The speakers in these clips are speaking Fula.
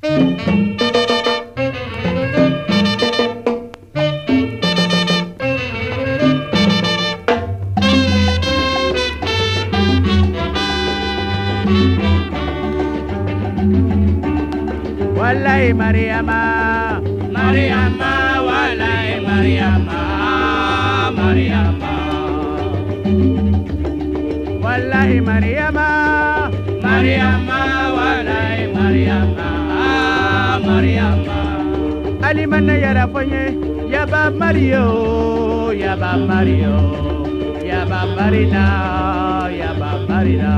Wallahi Mariama, Mariama, wallahi Mariama, Mariama. Wallahi Mariama, Mariama, wallahi Mariama, Mariama. Ali manna yara fonye, yaba Mario, yaba Mario, yaba Marina, yaba Marina.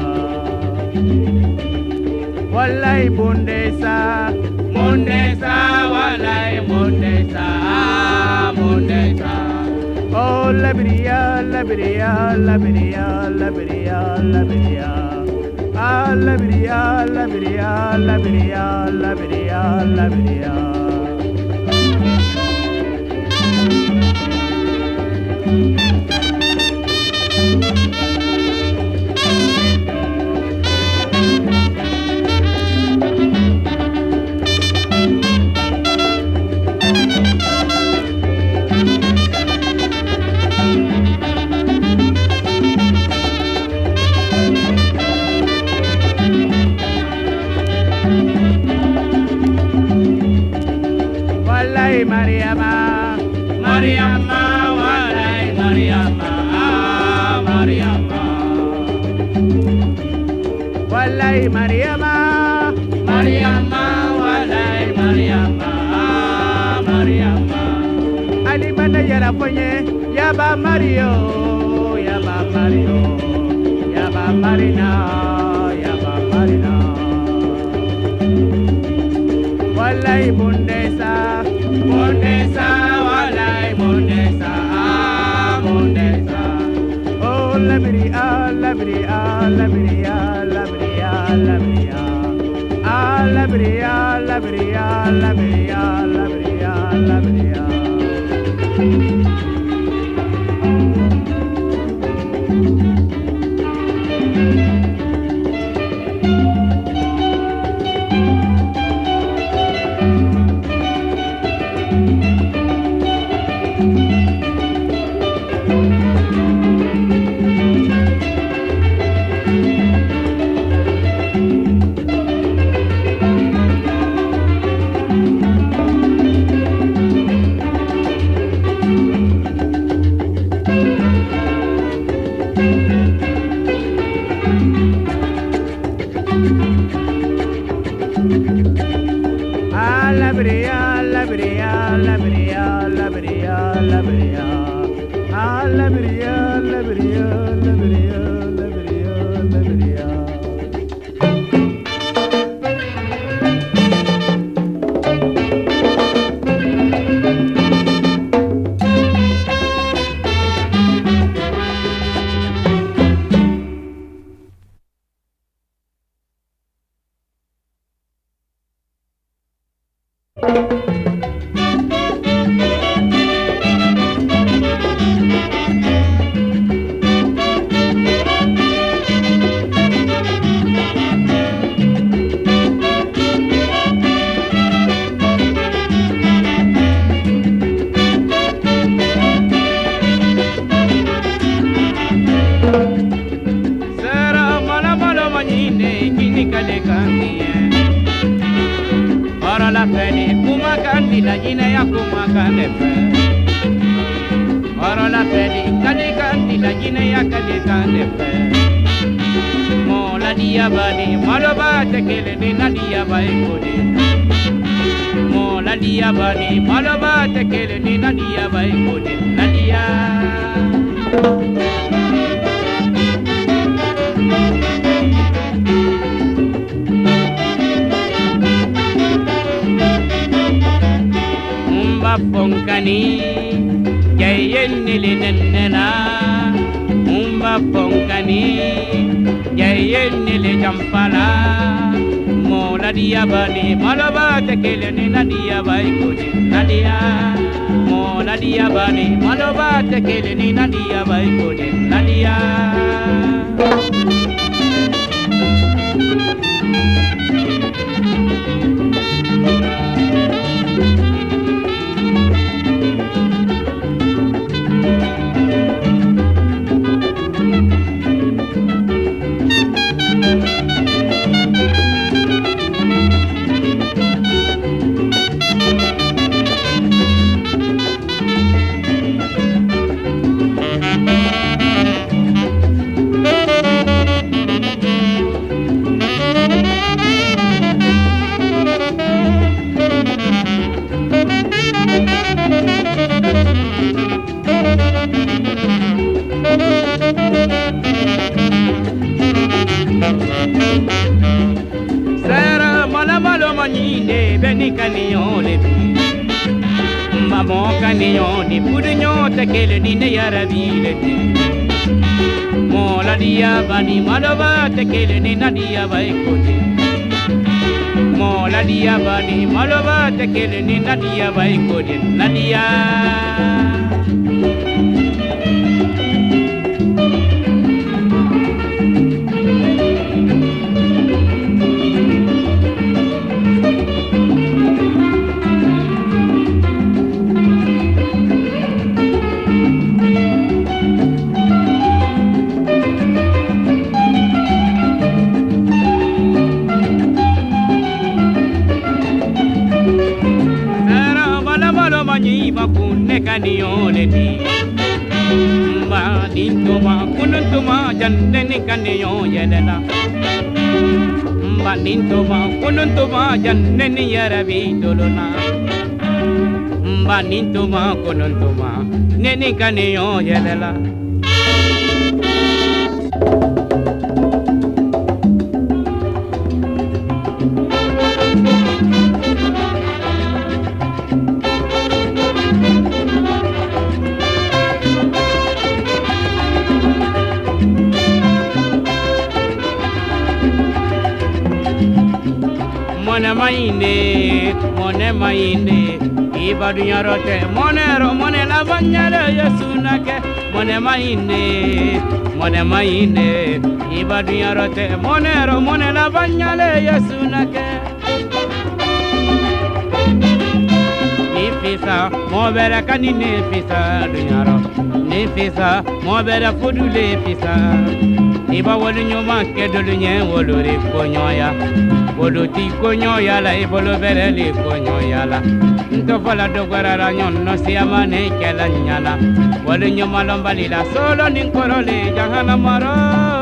Wallahi Bundesa, Bundesa, wallahi Bundesa, Bundesa. Oh Liberia, Liberia, Liberia, Liberia, Liberia. Ah Liberia, Liberia, Liberia, Liberia, Liberia. Mariama, Mariama, wallahi Mariama, Mariama. Wallahi Mariama, Mariama, wallahi Mariama, Mariama. Ali mana yara ponye, yaba Mario, yaba Mario, yaba Marina, yaba Marina. Wallahi Bundesa, Bundesa, wallahi Bundesa, Bundesa. Oh Liberia, Liberia, Liberia, Liberia, Liberia. Ah Liberia, Liberia, Liberia, Liberia, Liberia. Liberia, Liberia, Liberia, Liberia, Liberia. Ah, Liberia, Liberia, Liberia, Liberia, Liberia. La fedi kumakandi la jina ya kumakande fe. Oro la fedi kadikandi la jina ya kadikande fe. Mo la dia bani maloba tekele ni na dia bai kodi. Mo la dia bani maloba tekele ni na dia bai kodi. La dia. Fonkani jayennili nennena umba fonkani jayennili jampala mola dia bani malaba tekele ni nadia baikudi nadia mola dia bani malaba tekele ni nadia baikudi nadia. kaniyo le bi mamo kaniyo ni pudunyo tekele ni ne yarabi le bi mola dia bani malova tekele ni nadia vai kodi mola dia bani malova tekele ni nadia vai kodi nadia kaniole di mba dintuma kununtuma jandeni kaniyo yelela mba dintuma kununtuma jandeni yarabi dolona mba dintuma kununtuma neni kaniyo yelela mone mainde ibadu yarote monero mone la banyale yesunake mone mainde ibadu yarote monero mone la banyale yesunake nifisa mobere kani nifisa dunyaro nifisa mobere fudule fisa iba wolu nyoma kedulu nye wolure konyoya wolu ti konyoya la ibolo bereli konyoya la nto fala dogwara nyon no siamane kela nyala wolu nyoma lombali la solo ninkorole jahana maro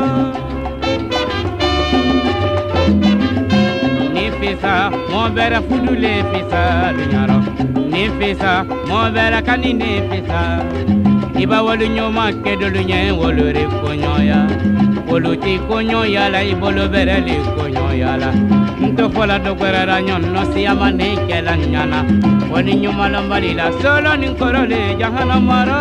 nifisa mobere fudule fisa dunyaro nifisa mobere kani nifisa iba wolu nyoma kedulu nye wolure konyoya woluti konyoya la ibolo bereli konyoya la nto fola dogwara nyon no siamane kela nyana woni nyuma lombali la solo ninkorole jahana mara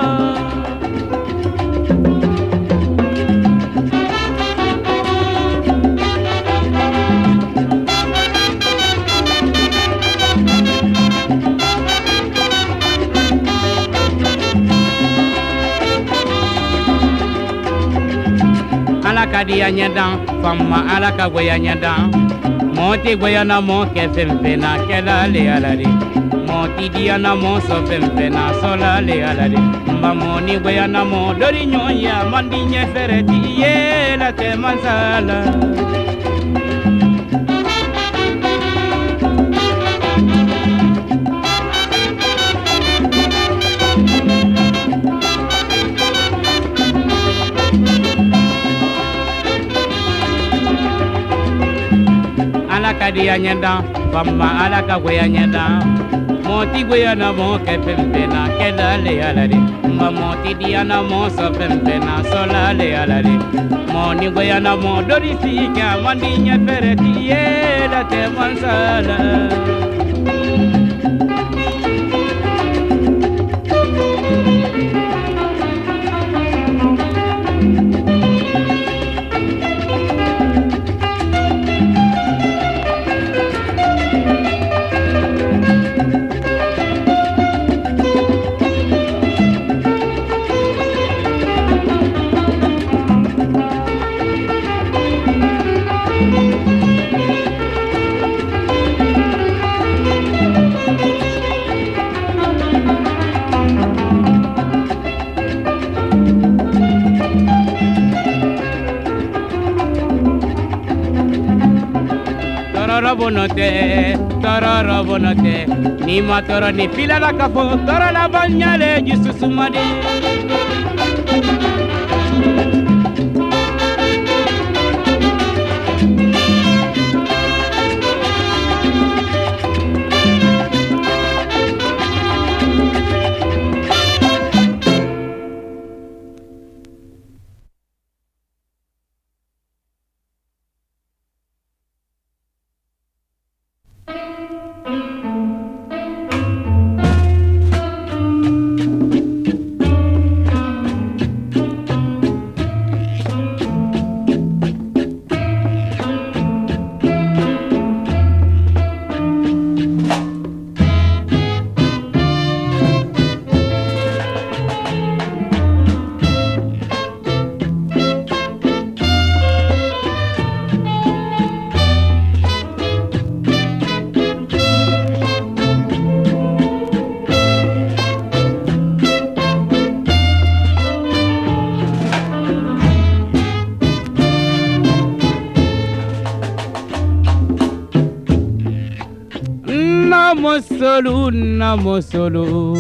Dia nyadan fama alaka goya nyadan moti goya na mo ke femfena kela le alari moti dia na mo so femfena sola le alari mba moni goya na mo dori nyonya mandi nyefereti ye la te mansala dia nyanda fama alaka goya nyanda moti goya na mo ke pempena kela le alari mba moti dia na mo so pempena sola le alari moni goya na mo dori sika mandi nya pereti ye la te mansala Tororo bonote ni matoro ni pila la kafo toro la banyale jisusumade mosolu na mosolu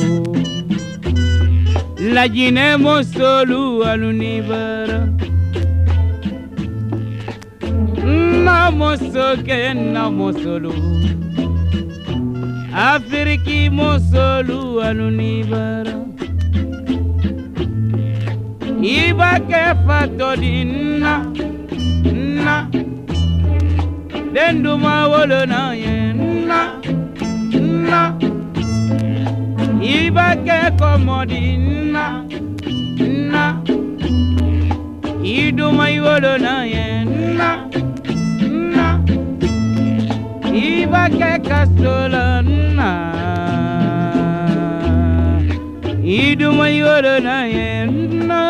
la jine mosolu alunibara na mosoke na mosolu Afriki mosolu alunibara Iba ke fatodina na Denduma wolo na yen na Iba ke komodina na Iduma wolo na yen na Iba ke kasola na Iduma wolo na yen na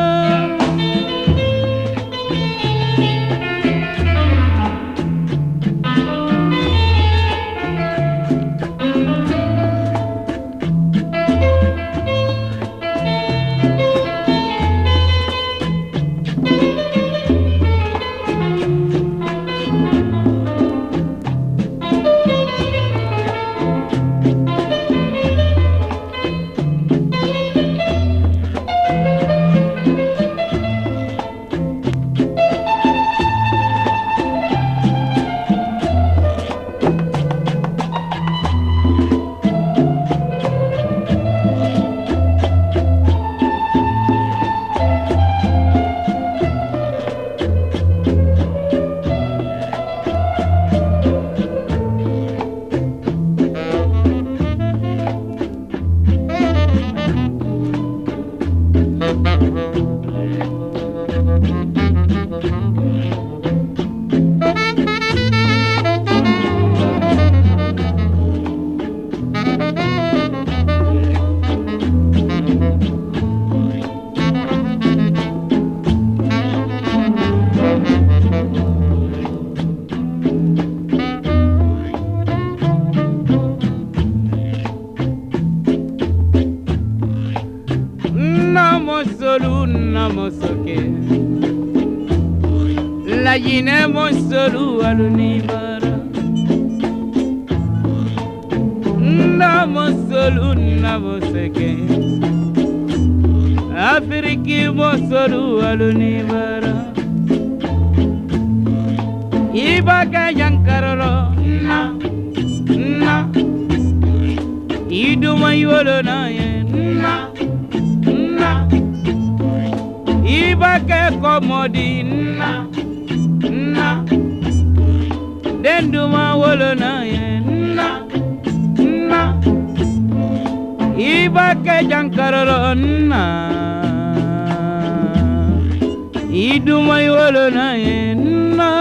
Namosoke la jine mosolu alunibara namosoke Afriki mosolu alunibara Iba ke jankarolo na Iduma yolo na na Iba ke komodina na Denduma wolo na na Iba ke jankarolo na Iduma wolo na na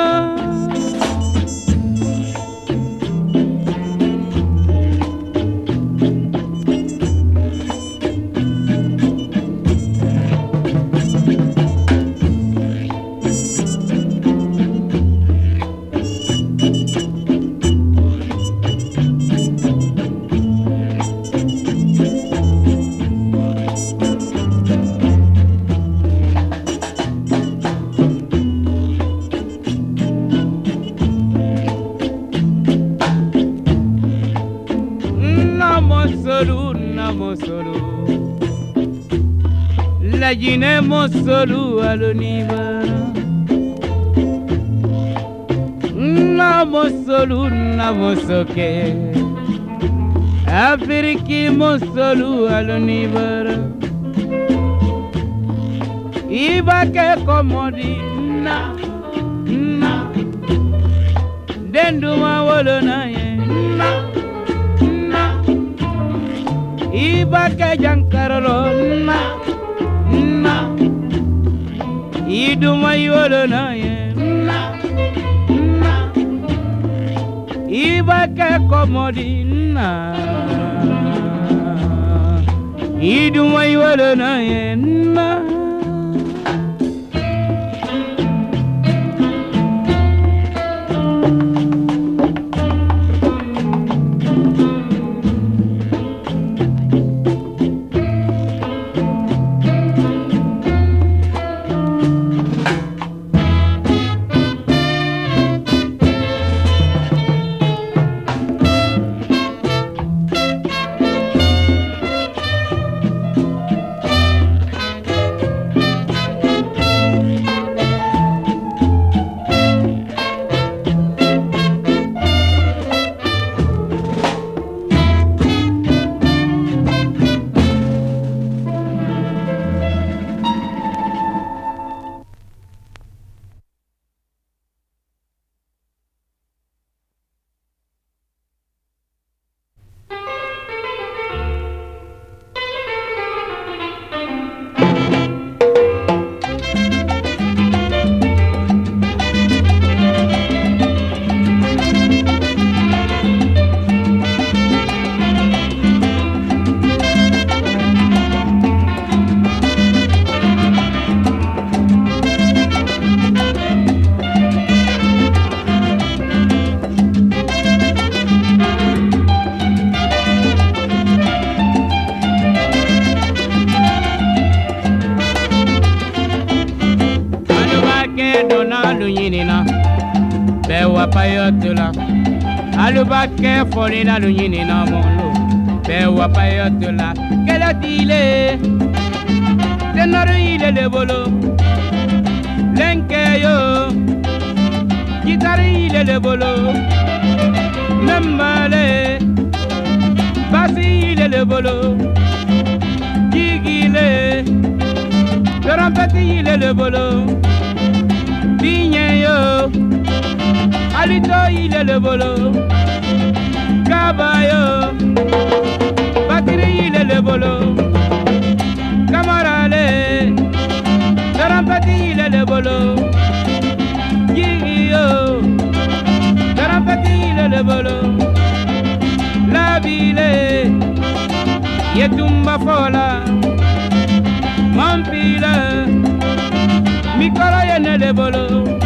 Mosolu la jine mosolu alunibara namosoke Afriki mosolu alunibara Iba ke komodina na Denduma wolo na na Iba ke jankarolo na Iduma yolo na na Iba ke komodina Iduma yolo na na wapayotula alubake foni na lunyini na molo be wapayotula kelatile tenoro ile le bolo lenke yo gitari ile le bolo membale basi ile le bolo gigile trompeti ile le bolo Vigne yo, alito ile le bolo, caballo, batterie ile le bolo, camarale, trompeti ile le bolo, gigio, trompeti ile le bolo, la ville, yetumba fola, mampila. Mi cara llena de bolo.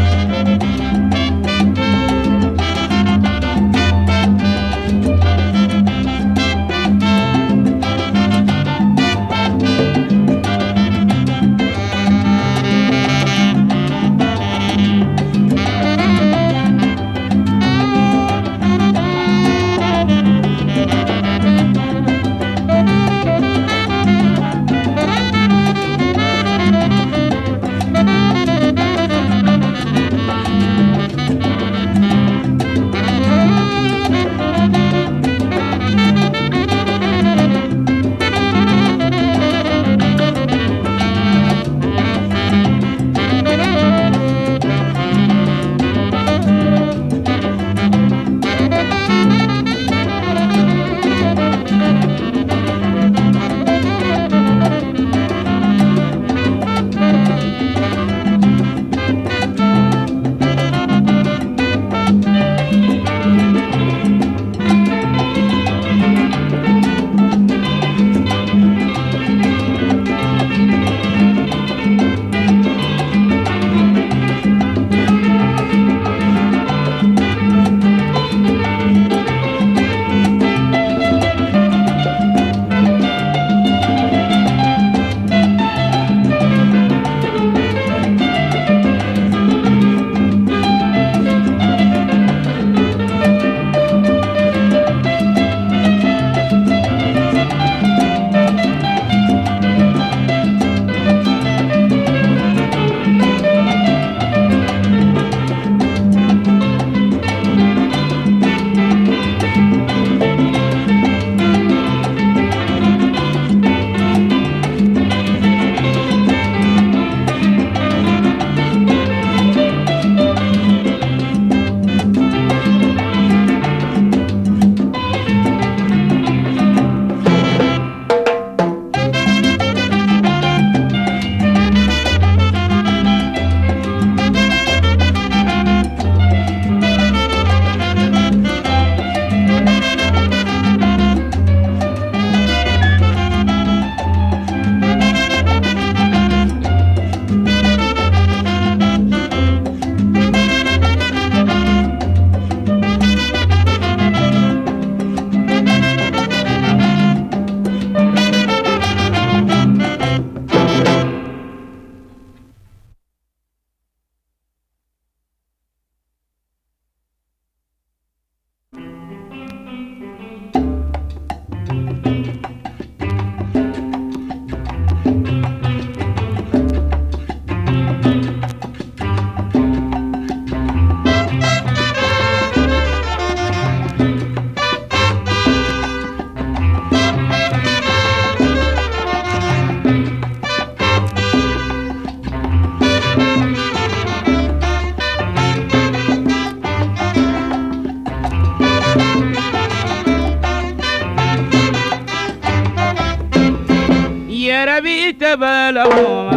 Yeravite bala moma,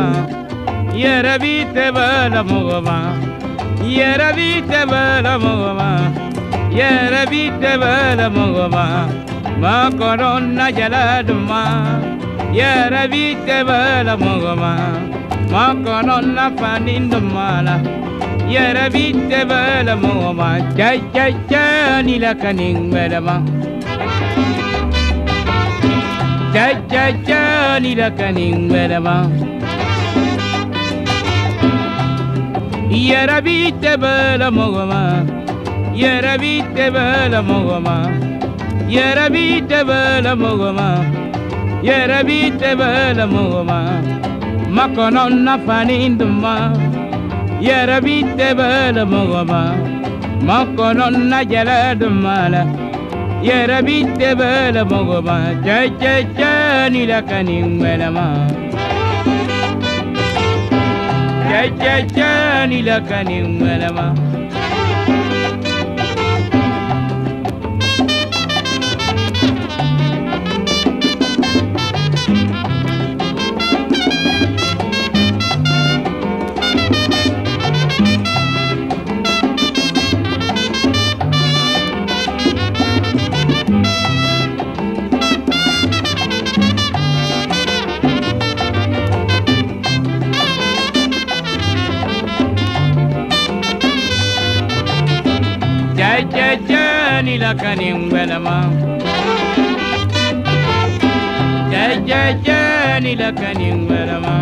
yeravite bala moma, yeravite bala moma, yeravite bala moma, ma corona jaladuma, yeravite bala moma, ma corona fanindumala, yeravite bala moma, jai jai jai ni la kaning belama. Jaja ni la kaning belama, yeravite bala moma, yera vite bela mogoma, yera vite bela mogoma, yera vite bela mogoma, makononna faninduma, yera vite bela mogoma, makononna jaladumala, yera vite bela mogoma, cha cha cha ni la kaningwela ma. Cha cha cha ni la kaningwela ma. Cha cha ni la kaningwela ma. Cha cha cha ni la kaningwela ma.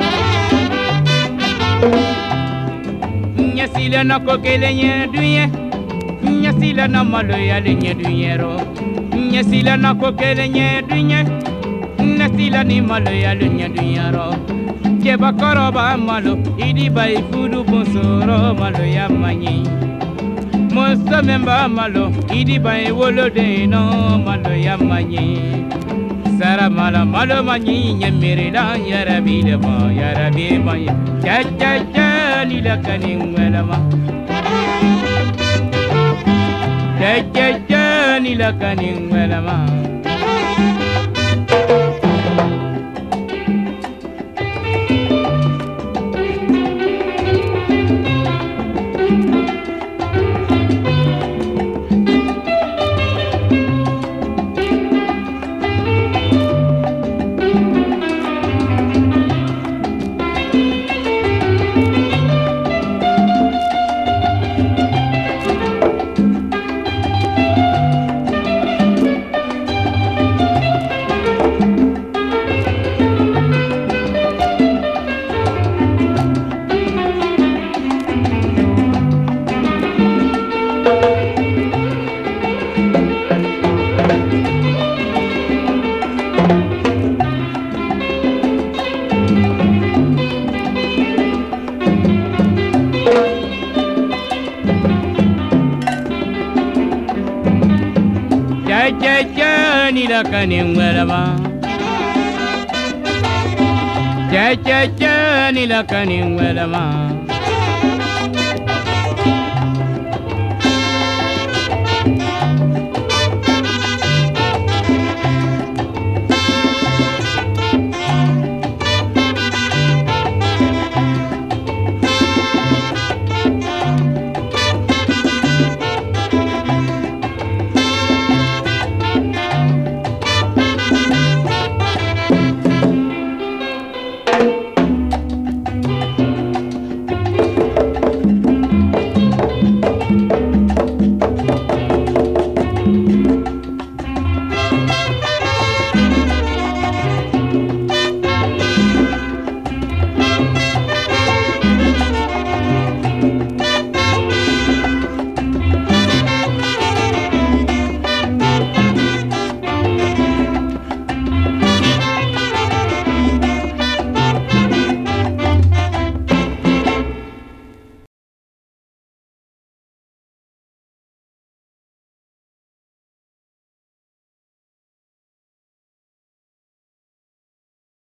Nyasila na kokele nye duye, nyasila na malo ya lenye duyero. Nyasila na kokele nye duye, nyasila ni malo ya lenye duyero. Keba koroba malo, idi bai fudu bonsoro malo ya manyi. Mosa memba malo, idi bai wolo de no malo ya manyi. Sara mala malo manyi nyamere la yarabi le ma yarabi ma. Cha cha cha ni la kaningwela ma. Cha cha cha ni la kaningwela ma. Cha cha cha ni la kaningwela ma. Cha cha cha ni la kaningwela ma.